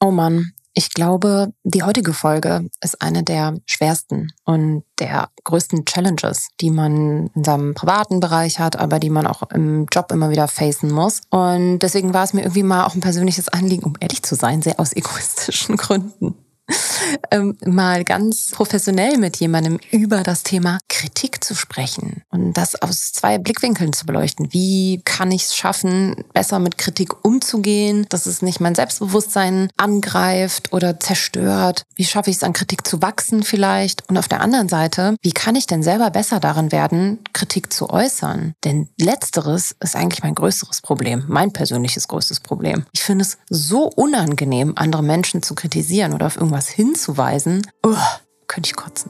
Oh Mann, ich glaube, die heutige Folge ist eine der schwersten und der größten Challenges, die man in seinem privaten Bereich hat, aber die man auch im Job immer wieder facen muss. Und deswegen war es mir irgendwie mal auch ein persönliches Anliegen, um ehrlich zu sein, sehr aus egoistischen Gründen. Mal ganz professionell mit jemandem über das Thema Kritik zu sprechen und das aus 2 Blickwinkeln zu beleuchten. Wie kann ich es schaffen, besser mit Kritik umzugehen, dass es nicht mein Selbstbewusstsein angreift oder zerstört? Wie schaffe ich es, an Kritik zu wachsen vielleicht? Und auf der anderen Seite, wie kann ich denn selber besser darin werden, Kritik zu äußern? Denn Letzteres ist eigentlich mein größeres Problem, mein persönliches größtes Problem. Ich finde es so unangenehm, andere Menschen zu kritisieren oder auf irgendwas hinzuweisen. Könnte ich kotzen.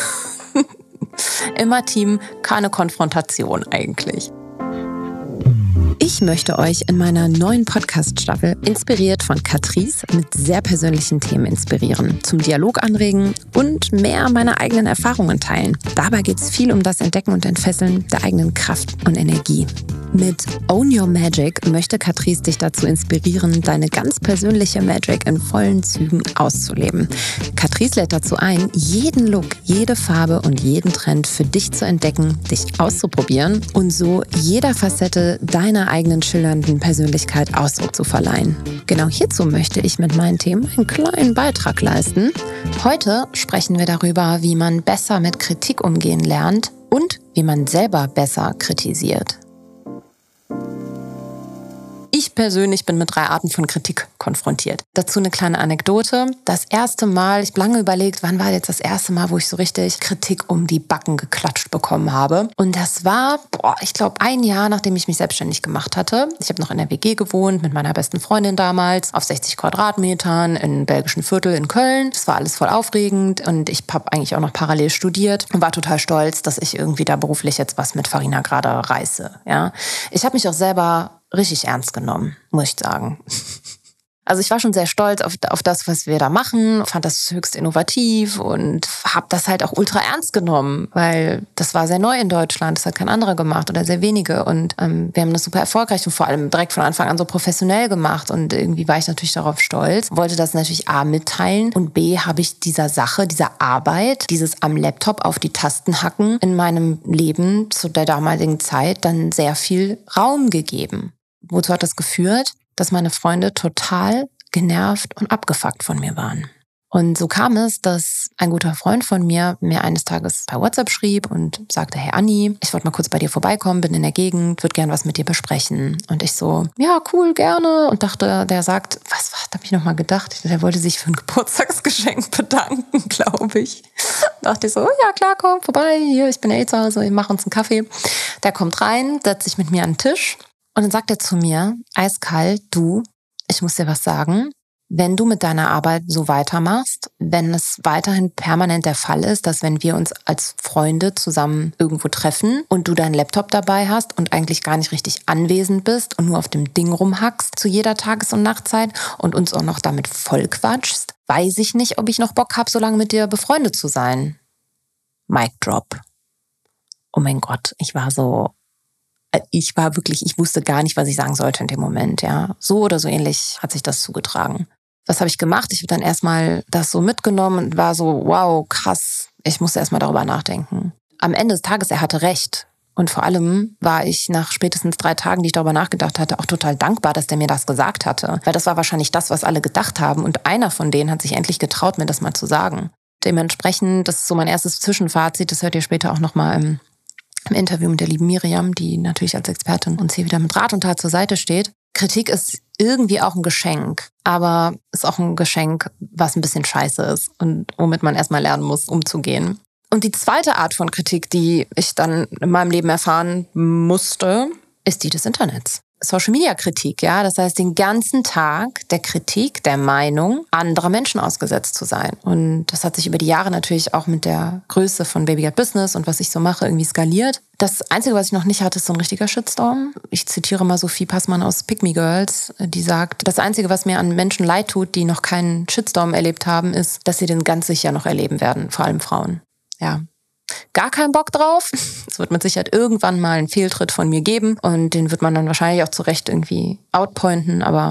Immer Team, keine Konfrontation eigentlich. Ich möchte euch in meiner neuen Podcast-Staffel, inspiriert von Catrice, mit sehr persönlichen Themen inspirieren, zum Dialog anregen und mehr meiner eigenen Erfahrungen teilen. Dabei geht es viel um das Entdecken und Entfesseln der eigenen Kraft und Energie. Mit Own Your Magic möchte Catrice dich dazu inspirieren, deine ganz persönliche Magic in vollen Zügen auszuleben. Catrice lädt dazu ein, jeden Look, jede Farbe und jeden Trend für dich zu entdecken, dich auszuprobieren und so jeder Facette deiner eigenen schillernden Persönlichkeit Ausdruck zu verleihen. Genau hierzu möchte ich mit meinen Themen einen kleinen Beitrag leisten. Heute sprechen wir darüber, wie man besser mit Kritik umgehen lernt und wie man selber besser kritisiert. Ich persönlich bin mit 3 Arten von Kritik konfrontiert. Dazu eine kleine Anekdote. Das erste Mal, ich habe lange überlegt, wann war jetzt das erste Mal, wo ich so richtig Kritik um die Backen geklatscht bekommen habe. Und das war, ich glaube, 1 Jahr, nachdem ich mich selbstständig gemacht hatte. Ich habe noch in der WG gewohnt mit meiner besten Freundin damals, auf 60 Quadratmetern im belgischen Viertel in Köln. Das war alles voll aufregend und ich habe eigentlich auch noch parallel studiert und war total stolz, dass ich irgendwie da beruflich jetzt was mit Farina gerade reiße. Ja? Ich habe mich auch selber richtig ernst genommen, muss ich sagen. Also ich war schon sehr stolz auf das, was wir da machen, fand das höchst innovativ und habe das halt auch ultra ernst genommen, weil das war sehr neu in Deutschland, das hat kein anderer gemacht oder sehr wenige und wir haben das super erfolgreich und vor allem direkt von Anfang an so professionell gemacht und irgendwie war ich natürlich darauf stolz, wollte das natürlich A mitteilen und B habe ich dieser Sache, dieser Arbeit, dieses am Laptop auf die Tasten hacken in meinem Leben zu der damaligen Zeit dann sehr viel Raum gegeben. Wozu hat das geführt? Dass meine Freunde total genervt und abgefuckt von mir waren. Und so kam es, dass ein guter Freund von mir eines Tages bei WhatsApp schrieb und sagte, hey Anni, ich wollte mal kurz bei dir vorbeikommen, bin in der Gegend, würde gern was mit dir besprechen. Und ich so, ja cool, gerne. Und dachte, der sagt, was habe ich nochmal gedacht? Der wollte sich für ein Geburtstagsgeschenk bedanken, glaube ich. Dachte ich so, ja klar, komm vorbei, hier, ich bin ja zu Hause, wir machen uns einen Kaffee. Der kommt rein, setzt sich mit mir an den Tisch. Und dann sagt er zu mir, eiskalt, du, ich muss dir was sagen, wenn du mit deiner Arbeit so weitermachst, wenn es weiterhin permanent der Fall ist, dass wenn wir uns als Freunde zusammen irgendwo treffen und du deinen Laptop dabei hast und eigentlich gar nicht richtig anwesend bist und nur auf dem Ding rumhackst zu jeder Tages- und Nachtzeit und uns auch noch damit vollquatschst, weiß ich nicht, ob ich noch Bock habe, so lange mit dir befreundet zu sein. Mic drop. Oh mein Gott, ich wusste gar nicht, was ich sagen sollte in dem Moment, ja. So oder so ähnlich hat sich das zugetragen. Was habe ich gemacht? Ich habe dann erstmal das so mitgenommen und war so, wow, krass. Ich musste erstmal darüber nachdenken. Am Ende des Tages, er hatte recht. Und vor allem war ich nach spätestens 3 Tagen, die ich darüber nachgedacht hatte, auch total dankbar, dass der mir das gesagt hatte. Weil das war wahrscheinlich das, was alle gedacht haben. Und einer von denen hat sich endlich getraut, mir das mal zu sagen. Dementsprechend, das ist so mein erstes Zwischenfazit, das hört ihr später auch nochmal im Interview mit der lieben Miriam, die natürlich als Expertin uns hier wieder mit Rat und Tat zur Seite steht. Kritik ist irgendwie auch ein Geschenk, aber ist auch ein Geschenk, was ein bisschen scheiße ist und womit man erstmal lernen muss, umzugehen. Und die zweite Art von Kritik, die ich dann in meinem Leben erfahren musste, ist die des Internets. Social-Media-Kritik, ja, das heißt, den ganzen Tag der Kritik, der Meinung anderer Menschen ausgesetzt zu sein. Und das hat sich über die Jahre natürlich auch mit der Größe von Baby Got Business und was ich so mache, irgendwie skaliert. Das Einzige, was ich noch nicht hatte, ist so ein richtiger Shitstorm. Ich zitiere mal Sophie Passmann aus Pick Me Girls, die sagt, das Einzige, was mir an Menschen leid tut, die noch keinen Shitstorm erlebt haben, ist, dass sie den ganz sicher noch erleben werden, vor allem Frauen. Ja. Gar keinen Bock drauf. Es wird mit Sicherheit irgendwann mal einen Fehltritt von mir geben und den wird man dann wahrscheinlich auch zu Recht irgendwie outpointen, aber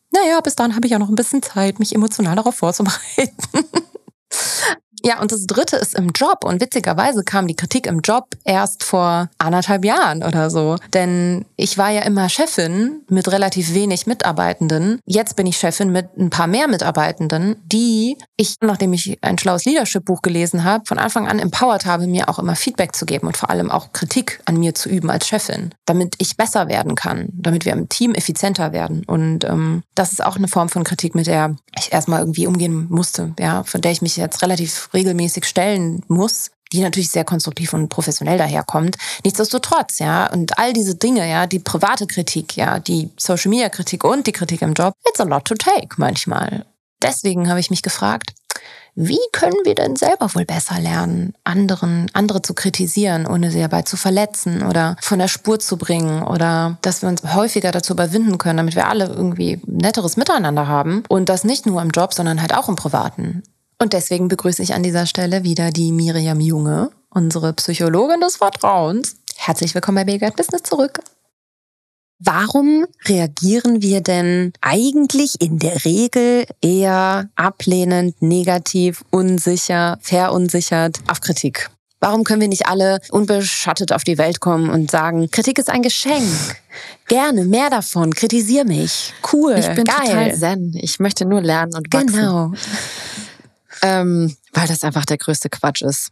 naja, bis dahin habe ich ja noch ein bisschen Zeit, mich emotional darauf vorzubereiten. Ja, und das Dritte ist im Job. Und witzigerweise kam die Kritik im Job erst vor 1,5 Jahren oder so. Denn ich war ja immer Chefin mit relativ wenig Mitarbeitenden. Jetzt bin ich Chefin mit ein paar mehr Mitarbeitenden, die ich, nachdem ich ein schlaues Leadership-Buch gelesen habe, von Anfang an empowered habe, mir auch immer Feedback zu geben und vor allem auch Kritik an mir zu üben als Chefin, damit ich besser werden kann, damit wir im Team effizienter werden. Und das ist auch eine Form von Kritik, mit der ich erstmal irgendwie umgehen musste, ja, von der ich mich jetzt relativ regelmäßig stellen muss, die natürlich sehr konstruktiv und professionell daherkommt. Nichtsdestotrotz, ja, und all diese Dinge, ja, die private Kritik, ja, die Social-Media-Kritik und die Kritik im Job, it's a lot to take manchmal. Deswegen habe ich mich gefragt, wie können wir denn selber wohl besser lernen, andere zu kritisieren, ohne sie dabei zu verletzen oder von der Spur zu bringen oder dass wir uns häufiger dazu überwinden können, damit wir alle irgendwie netteres Miteinander haben und das nicht nur im Job, sondern halt auch im Privaten. Und deswegen begrüße ich an dieser Stelle wieder die Miriam Junge, unsere Psychologin des Vertrauens. Herzlich willkommen bei Big Bad Business zurück. Warum reagieren wir denn eigentlich in der Regel eher ablehnend, negativ, unsicher, verunsichert auf Kritik? Warum können wir nicht alle unbeschattet auf die Welt kommen und sagen, Kritik ist ein Geschenk. Gerne, mehr davon, kritisier mich. Cool, ich bin geil. Total zen. Ich möchte nur lernen und wachsen. Genau. Weil das einfach der größte Quatsch ist.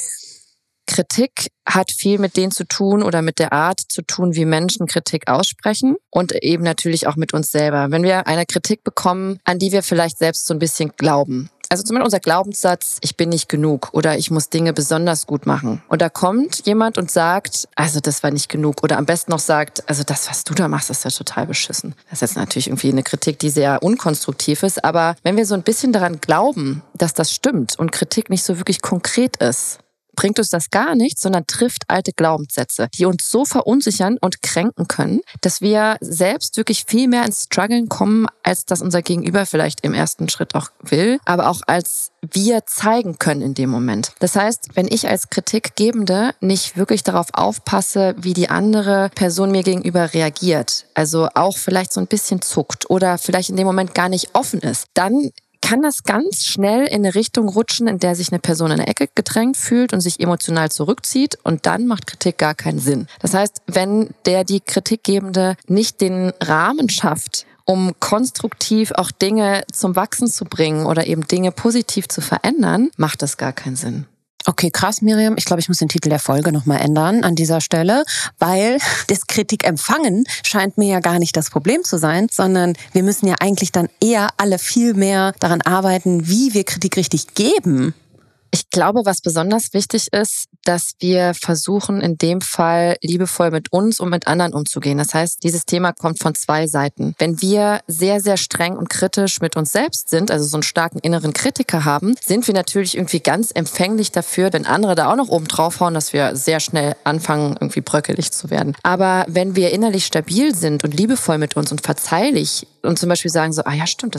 Kritik hat viel mit denen zu tun oder mit der Art zu tun, wie Menschen Kritik aussprechen und eben natürlich auch mit uns selber. Wenn wir eine Kritik bekommen, an die wir vielleicht selbst so ein bisschen glauben. Also zum Beispiel unser Glaubenssatz, ich bin nicht genug oder ich muss Dinge besonders gut machen. Und da kommt jemand und sagt, also das war nicht genug. Oder am besten noch sagt, also das, was du da machst, ist ja total beschissen. Das ist jetzt natürlich irgendwie eine Kritik, die sehr unkonstruktiv ist. Aber wenn wir so ein bisschen daran glauben, dass das stimmt und Kritik nicht so wirklich konkret ist, bringt uns das gar nichts, sondern trifft alte Glaubenssätze, die uns so verunsichern und kränken können, dass wir selbst wirklich viel mehr ins Struggeln kommen, als das unser Gegenüber vielleicht im ersten Schritt auch will, aber auch als wir zeigen können in dem Moment. Das heißt, wenn ich als Kritikgebende nicht wirklich darauf aufpasse, wie die andere Person mir gegenüber reagiert, also auch vielleicht so ein bisschen zuckt oder vielleicht in dem Moment gar nicht offen ist, dann kann das ganz schnell in eine Richtung rutschen, in der sich eine Person in eine Ecke gedrängt fühlt und sich emotional zurückzieht und dann macht Kritik gar keinen Sinn. Das heißt, wenn die Kritikgebende nicht den Rahmen schafft, um konstruktiv auch Dinge zum Wachsen zu bringen oder eben Dinge positiv zu verändern, macht das gar keinen Sinn. Okay, krass, Miriam. Ich glaube, ich muss den Titel der Folge nochmal ändern an dieser Stelle, weil das Kritik empfangen scheint mir ja gar nicht das Problem zu sein, sondern wir müssen ja eigentlich dann eher alle viel mehr daran arbeiten, wie wir Kritik richtig geben. Ich glaube, was besonders wichtig ist, dass wir versuchen, in dem Fall liebevoll mit uns und mit anderen umzugehen. Das heißt, dieses Thema kommt von zwei Seiten. Wenn wir sehr, sehr streng und kritisch mit uns selbst sind, also so einen starken inneren Kritiker haben, sind wir natürlich irgendwie ganz empfänglich dafür, wenn andere da auch noch oben draufhauen, dass wir sehr schnell anfangen, irgendwie bröckelig zu werden. Aber wenn wir innerlich stabil sind und liebevoll mit uns und verzeihlich und zum Beispiel sagen so, ja stimmt,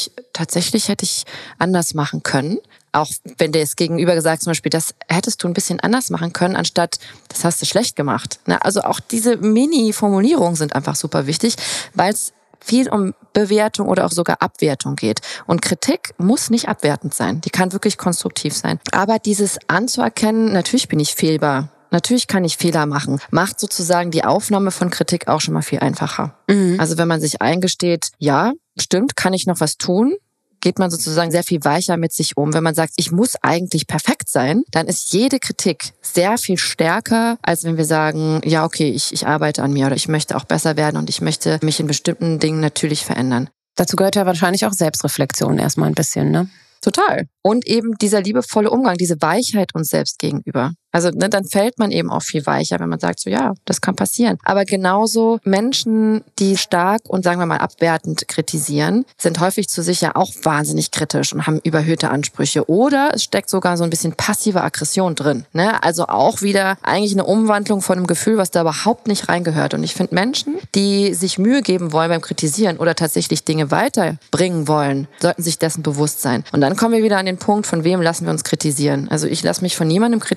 hätte ich anders machen können. Auch wenn der es gegenüber gesagt, zum Beispiel, das hättest du ein bisschen anders machen können, anstatt, das hast du schlecht gemacht. Also auch diese Mini-Formulierungen sind einfach super wichtig, weil es viel um Bewertung oder auch sogar Abwertung geht. Und Kritik muss nicht abwertend sein, die kann wirklich konstruktiv sein. Aber dieses anzuerkennen, natürlich bin ich fehlbar, natürlich kann ich Fehler machen, macht sozusagen die Aufnahme von Kritik auch schon mal viel einfacher. Mhm. Also wenn man sich eingesteht, ja, stimmt, kann ich noch was tun, geht man sozusagen sehr viel weicher mit sich um. Wenn man sagt, ich muss eigentlich perfekt sein, dann ist jede Kritik sehr viel stärker, als wenn wir sagen, ja okay, ich arbeite an mir oder ich möchte auch besser werden und ich möchte mich in bestimmten Dingen natürlich verändern. Dazu gehört ja wahrscheinlich auch Selbstreflexion erstmal ein bisschen, ne? Total. Und eben dieser liebevolle Umgang, diese Weichheit uns selbst gegenüber. Also dann fällt man eben auch viel weicher, wenn man sagt, so ja, das kann passieren. Aber genauso Menschen, die stark und sagen wir mal abwertend kritisieren, sind häufig zu sich ja auch wahnsinnig kritisch und haben überhöhte Ansprüche. Oder es steckt sogar so ein bisschen passive Aggression drin. Also auch wieder eigentlich eine Umwandlung von einem Gefühl, was da überhaupt nicht reingehört. Und ich finde Menschen, die sich Mühe geben wollen beim Kritisieren oder tatsächlich Dinge weiterbringen wollen, sollten sich dessen bewusst sein. Und dann kommen wir wieder an den Punkt, von wem lassen wir uns kritisieren. Also ich lasse mich von niemandem kritisieren, bei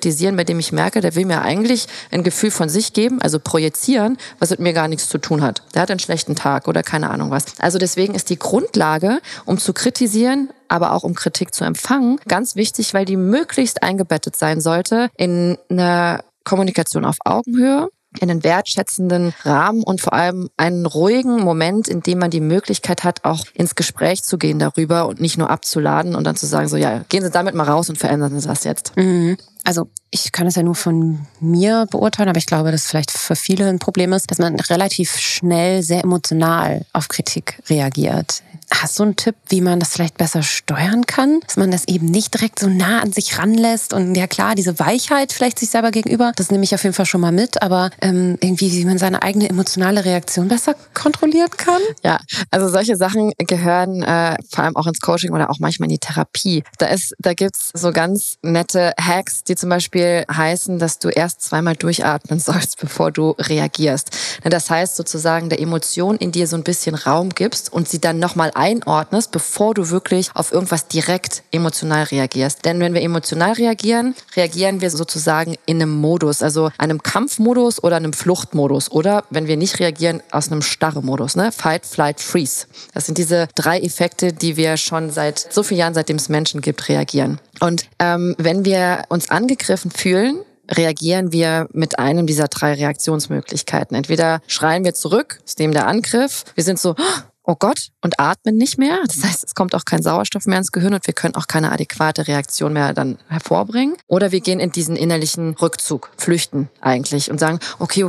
dem ich merke, der will mir eigentlich ein Gefühl von sich geben, also projizieren, was mit mir gar nichts zu tun hat. Der hat einen schlechten Tag oder keine Ahnung was. Also deswegen ist die Grundlage, um zu kritisieren, aber auch um Kritik zu empfangen, ganz wichtig, weil die möglichst eingebettet sein sollte in einer Kommunikation auf Augenhöhe, in einen wertschätzenden Rahmen und vor allem einen ruhigen Moment, in dem man die Möglichkeit hat, auch ins Gespräch zu gehen darüber und nicht nur abzuladen und dann zu sagen, so ja, gehen Sie damit mal raus und verändern Sie das jetzt. Also ich kann es ja nur von mir beurteilen, aber ich glaube, dass vielleicht für viele ein Problem ist, dass man relativ schnell sehr emotional auf Kritik reagiert. Hast du einen Tipp, wie man das vielleicht besser steuern kann? Dass man das eben nicht direkt so nah an sich ranlässt und ja klar, diese Weichheit vielleicht sich selber gegenüber, das nehme ich auf jeden Fall schon mal mit, aber irgendwie, wie man seine eigene emotionale Reaktion besser kontrollieren kann? Ja, also solche Sachen gehören vor allem auch ins Coaching oder auch manchmal in die Therapie. Da gibt's so ganz nette Hacks, die zum Beispiel heißen, dass du erst zweimal durchatmen sollst, bevor du reagierst. Das heißt sozusagen, der Emotion in dir so ein bisschen Raum gibst und sie dann nochmal einordnest, bevor du wirklich auf irgendwas direkt emotional reagierst. Denn wenn wir emotional reagieren, reagieren wir sozusagen in einem Modus, also einem Kampfmodus oder einem Fluchtmodus oder wenn wir nicht reagieren, aus einem Starre-Modus, ne? Fight, Flight, Freeze. Das sind diese 3 Effekte, die wir schon seit so vielen Jahren, seitdem es Menschen gibt, reagieren. Und wenn wir uns angegriffen fühlen, reagieren wir mit einem dieser 3 Reaktionsmöglichkeiten. Entweder schreien wir zurück, ist dem der Angriff, wir sind so, oh Gott, und atmen nicht mehr. Das heißt, es kommt auch kein Sauerstoff mehr ins Gehirn und wir können auch keine adäquate Reaktion mehr dann hervorbringen. Oder wir gehen in diesen innerlichen Rückzug, flüchten eigentlich und sagen, okay,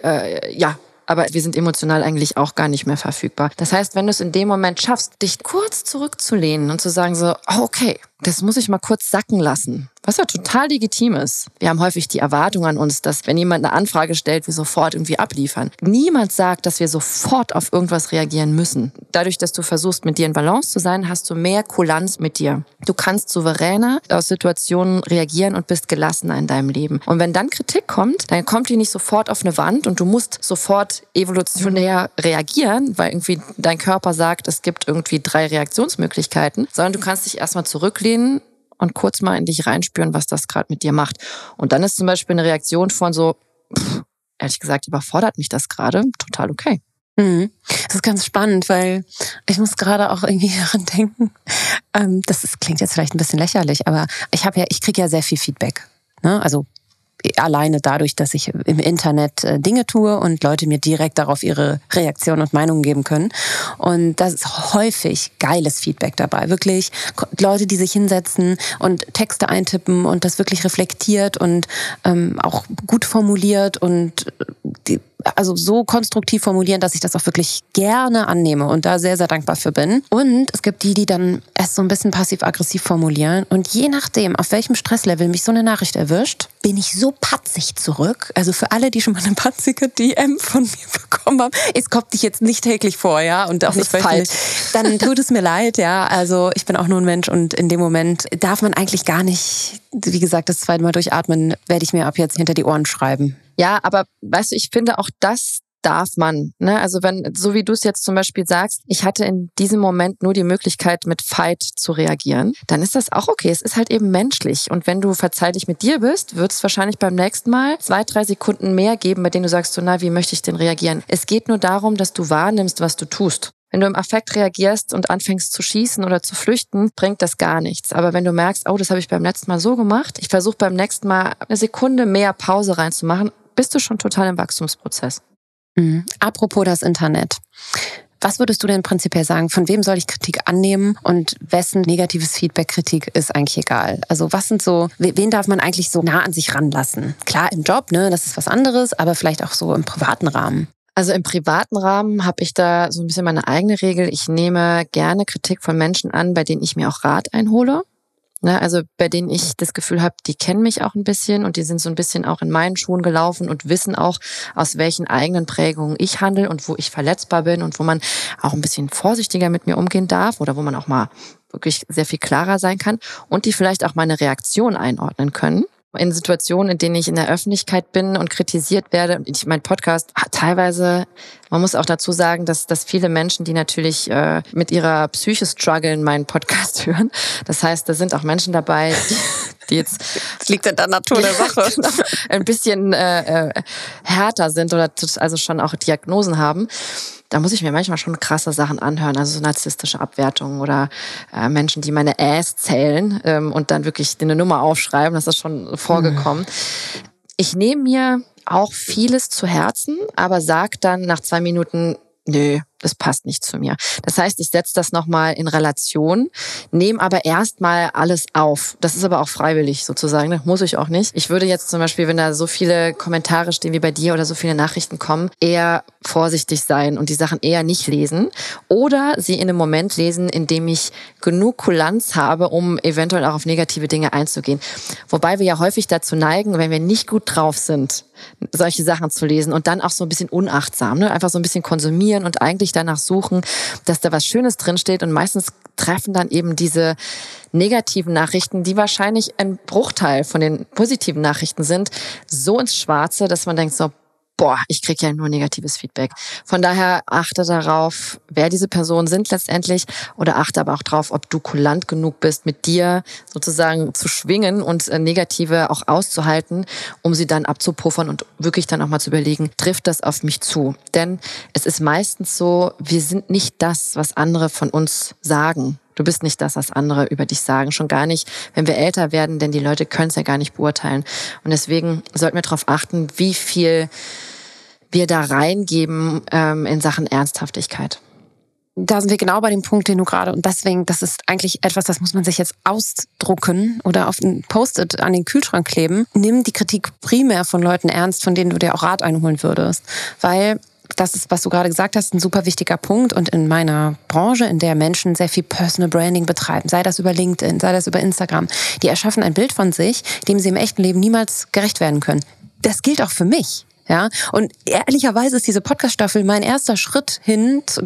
ja, aber wir sind emotional eigentlich auch gar nicht mehr verfügbar. Das heißt, wenn du es in dem Moment schaffst, dich kurz zurückzulehnen und zu sagen so, okay, das muss ich mal kurz sacken lassen. Was ja total legitim ist. Wir haben häufig die Erwartung an uns, dass wenn jemand eine Anfrage stellt, wir sofort irgendwie abliefern. Niemand sagt, dass wir sofort auf irgendwas reagieren müssen. Dadurch, dass du versuchst, mit dir in Balance zu sein, hast du mehr Kulanz mit dir. Du kannst souveräner aus Situationen reagieren und bist gelassener in deinem Leben. Und wenn dann Kritik kommt, dann kommt die nicht sofort auf eine Wand und du musst sofort evolutionär reagieren, weil irgendwie dein Körper sagt, es gibt irgendwie 3 Reaktionsmöglichkeiten, sondern du kannst dich erstmal zurücklehnen und kurz mal in dich reinspüren, was das gerade mit dir macht. Und dann ist zum Beispiel eine Reaktion von so, ehrlich gesagt, überfordert mich das gerade, total okay. Das ist ganz spannend, weil ich muss gerade auch irgendwie daran denken, klingt jetzt vielleicht ein bisschen lächerlich, aber ich kriege ja sehr viel Feedback, ne? Also alleine dadurch, dass ich im Internet Dinge tue und Leute mir direkt darauf ihre Reaktionen und Meinungen geben können. Und da ist häufig geiles Feedback dabei. Wirklich Leute, die sich hinsetzen und Texte eintippen und das wirklich reflektiert und auch gut formuliert und also so konstruktiv formulieren, dass ich das auch wirklich gerne annehme und da sehr, sehr dankbar für bin. Und es gibt die dann erst so ein bisschen passiv-aggressiv formulieren. Und je nachdem, auf welchem Stresslevel mich so eine Nachricht erwischt, bin ich so patzig zurück. Also für alle, die schon mal eine patzige DM von mir bekommen haben, es kommt dich jetzt nicht täglich vor, ja, und auch nicht falsch. Dann tut es mir leid, ja. Also ich bin auch nur ein Mensch und in dem Moment darf man eigentlich gar nicht, wie gesagt, das 2. Mal durchatmen, werde ich mir ab jetzt hinter die Ohren schreiben. Ja, aber weißt du, ich finde auch das darf man. Ne? Also wenn, so wie du es jetzt zum Beispiel sagst, ich hatte in diesem Moment nur die Möglichkeit, mit Fight zu reagieren, dann ist das auch okay. Es ist halt eben menschlich. Und wenn du verzeihlich mit dir bist, wird es wahrscheinlich beim nächsten Mal 2-3 Sekunden mehr geben, bei denen du sagst, so, na, wie möchte ich denn reagieren? Es geht nur darum, dass du wahrnimmst, was du tust. Wenn du im Affekt reagierst und anfängst zu schießen oder zu flüchten, bringt das gar nichts. Aber wenn du merkst, oh, das habe ich beim letzten Mal so gemacht, ich versuche beim nächsten Mal 1 Sekunde mehr Pause reinzumachen, bist du schon total im Wachstumsprozess. Apropos das Internet. Was würdest du denn prinzipiell sagen, von wem soll ich Kritik annehmen und wessen negatives Feedback, Kritik ist eigentlich egal? Also was sind so, wen darf man eigentlich so nah an sich ranlassen? Klar, im Job, ne, das ist was anderes, aber vielleicht auch so im privaten Rahmen. Also im privaten Rahmen habe ich da so ein bisschen meine eigene Regel. Ich nehme gerne Kritik von Menschen an, bei denen ich mir auch Rat einhole. Ne, also bei denen ich das Gefühl habe, die kennen mich auch ein bisschen und die sind so ein bisschen auch in meinen Schuhen gelaufen und wissen auch, aus welchen eigenen Prägungen ich handle und wo ich verletzbar bin und wo man auch ein bisschen vorsichtiger mit mir umgehen darf oder wo man auch mal wirklich sehr viel klarer sein kann und die vielleicht auch meine Reaktion einordnen können. In Situationen, in denen ich in der Öffentlichkeit bin und kritisiert werde, mein Podcast teilweise, man muss auch dazu sagen, dass viele Menschen, die natürlich mit ihrer Psyche strugglen, meinen Podcast hören. Das heißt, da sind auch Menschen dabei, die jetzt das liegt in der Natur der Sache, ein bisschen härter sind oder also schon auch Diagnosen haben. Da muss ich mir manchmal schon krasse Sachen anhören, also so narzisstische Abwertungen oder Menschen, die meine Ass zählen und dann wirklich eine Nummer aufschreiben. Das ist schon vorgekommen. Ich nehme mir auch vieles zu Herzen, aber sag dann nach 2 Minuten, nö, das passt nicht zu mir. Das heißt, ich setze das nochmal in Relation, nehme aber erstmal alles auf. Das ist aber auch freiwillig sozusagen, das muss ich auch nicht. Ich würde jetzt zum Beispiel, wenn da so viele Kommentare stehen wie bei dir oder so viele Nachrichten kommen, eher vorsichtig sein und die Sachen eher nicht lesen oder sie in einem Moment lesen, in dem ich genug Kulanz habe, um eventuell auch auf negative Dinge einzugehen. Wobei wir ja häufig dazu neigen, wenn wir nicht gut drauf sind, solche Sachen zu lesen und dann auch so ein bisschen unachtsam, ne? Einfach so ein bisschen konsumieren und eigentlich danach suchen, dass da was Schönes drinsteht und meistens treffen dann eben diese negativen Nachrichten, die wahrscheinlich ein Bruchteil von den positiven Nachrichten sind, so ins Schwarze, dass man denkt so, boah, ich kriege ja nur negatives Feedback. Von daher achte darauf, wer diese Personen sind letztendlich oder achte aber auch darauf, ob du kulant genug bist, mit dir sozusagen zu schwingen und Negative auch auszuhalten, um sie dann abzupuffern und wirklich dann auch mal zu überlegen, trifft das auf mich zu? Denn es ist meistens so, wir sind nicht das, was andere von uns sagen. Du bist nicht das, was andere über dich sagen. Schon gar nicht, wenn wir älter werden, denn die Leute können es ja gar nicht beurteilen. Und deswegen sollten wir darauf achten, wie viel wir da reingeben in Sachen Ernsthaftigkeit. Da sind wir genau bei dem Punkt, den du gerade, und deswegen, das ist eigentlich etwas, das muss man sich jetzt ausdrucken oder auf ein Post-it an den Kühlschrank kleben. Nimm die Kritik primär von Leuten ernst, von denen du dir auch Rat einholen würdest. Weil das ist, was du gerade gesagt hast, ein super wichtiger Punkt. Und in meiner Branche, in der Menschen sehr viel Personal Branding betreiben, sei das über LinkedIn, sei das über Instagram, die erschaffen ein Bild von sich, dem sie im echten Leben niemals gerecht werden können. Das gilt auch für mich. Ja, und ehrlicherweise ist diese Podcast-Staffel mein erster Schritt hin zu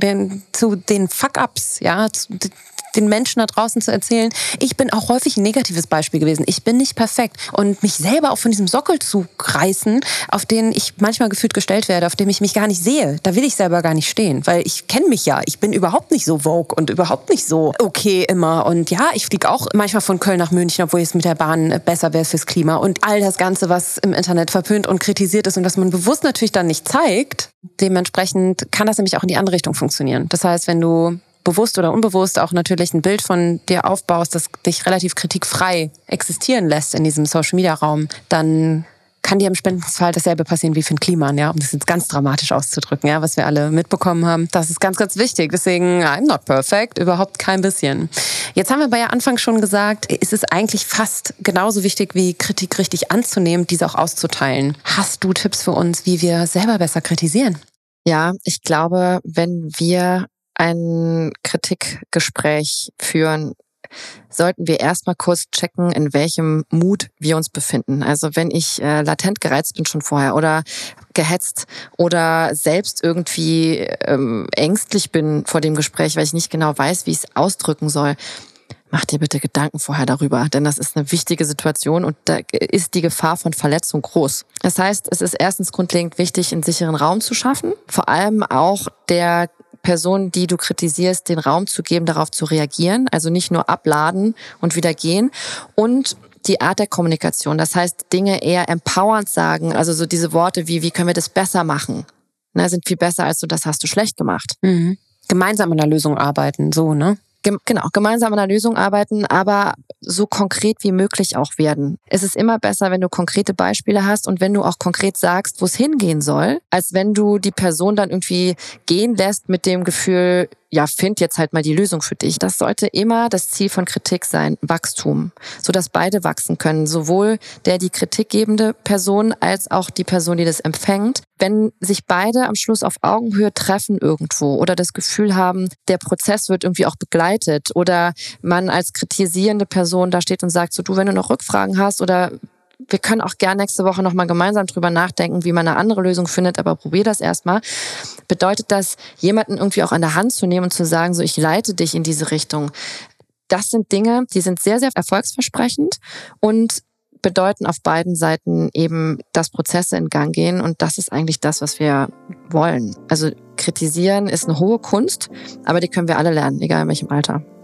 den Fuck-Ups, ja, den Menschen da draußen zu erzählen, ich bin auch häufig ein negatives Beispiel gewesen. Ich bin nicht perfekt. Und mich selber auch von diesem Sockel zu reißen, auf den ich manchmal gefühlt gestellt werde, auf dem ich mich gar nicht sehe, da will ich selber gar nicht stehen. Weil ich kenne mich ja. Ich bin überhaupt nicht so vogue und überhaupt nicht so okay immer. Und ja, ich fliege auch manchmal von Köln nach München, obwohl es mit der Bahn besser wäre fürs Klima. Und all das Ganze, was im Internet verpönt und kritisiert ist und was man bewusst natürlich dann nicht zeigt, dementsprechend kann das nämlich auch in die andere Richtung funktionieren. Das heißt, wenn du bewusst oder unbewusst auch natürlich ein Bild von dir aufbaust, das dich relativ kritikfrei existieren lässt in diesem Social-Media-Raum, dann kann dir im Spendenfall dasselbe passieren wie Finn Kliman, ja, um das jetzt ganz dramatisch auszudrücken, ja, was wir alle mitbekommen haben. Das ist ganz, ganz wichtig. Deswegen, I'm not perfect, überhaupt kein bisschen. Jetzt haben wir bei Anfang schon gesagt, es ist eigentlich fast genauso wichtig wie Kritik richtig anzunehmen, diese auch auszuteilen. Hast du Tipps für uns, wie wir selber besser kritisieren? Ja, ich glaube, wenn wir ein Kritikgespräch führen, sollten wir erstmal kurz checken, in welchem Mut wir uns befinden. Also wenn ich latent gereizt bin schon vorher oder gehetzt oder selbst irgendwie ängstlich bin vor dem Gespräch, weil ich nicht genau weiß, wie ich es ausdrücken soll, mach dir bitte Gedanken vorher darüber, denn das ist eine wichtige Situation und da ist die Gefahr von Verletzung groß. Das heißt, es ist erstens grundlegend wichtig, einen sicheren Raum zu schaffen, vor allem auch der Person, die du kritisierst, den Raum zu geben, darauf zu reagieren, also nicht nur abladen und wieder gehen und die Art der Kommunikation, das heißt Dinge eher empowernd sagen, also so diese Worte wie können wir das besser machen, sind viel besser als so, das hast du schlecht gemacht. Mhm. Gemeinsam an der Lösung arbeiten, so, ne? Genau, gemeinsam an der Lösung arbeiten, aber so konkret wie möglich auch werden. Es ist immer besser, wenn du konkrete Beispiele hast und wenn du auch konkret sagst, wo es hingehen soll, als wenn du die Person dann irgendwie gehen lässt mit dem Gefühl, ja, find jetzt halt mal die Lösung für dich. Das sollte immer das Ziel von Kritik sein, Wachstum, sodass beide wachsen können, sowohl die kritikgebende Person als auch die Person, die das empfängt. Wenn sich beide am Schluss auf Augenhöhe treffen irgendwo oder das Gefühl haben, der Prozess wird irgendwie auch begleitet oder man als kritisierende Person da steht und sagt, so du, wenn du noch Rückfragen hast oder wir können auch gerne nächste Woche nochmal gemeinsam drüber nachdenken, wie man eine andere Lösung findet, aber probier das erstmal. Bedeutet das, jemanden irgendwie auch an der Hand zu nehmen und zu sagen, so ich leite dich in diese Richtung. Das sind Dinge, die sind sehr, sehr erfolgsversprechend und bedeuten auf beiden Seiten eben, dass Prozesse in Gang gehen und das ist eigentlich das, was wir wollen. Also kritisieren ist eine hohe Kunst, aber die können wir alle lernen, egal in welchem Alter.